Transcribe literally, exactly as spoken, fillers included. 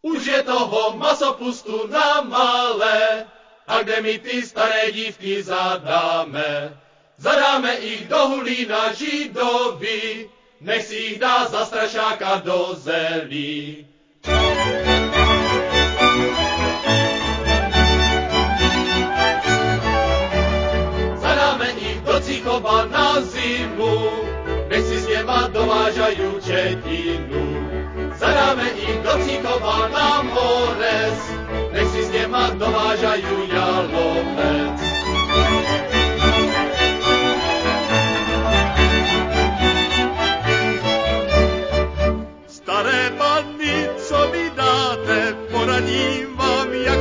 Už je toho masopustu na malé, a kde my ty staré dívky zadáme? Zadáme ich do hulína Židovi, nech si ich dá za strašáka do zelí. Zadáme ich do Cíchova na zimu, nech si z neba dovážajú četinu. Zadáme ich do Cíchova na mores, nech si z neba dovážajú jalovec. Staré panny, co mi dáte, poradím vám, jak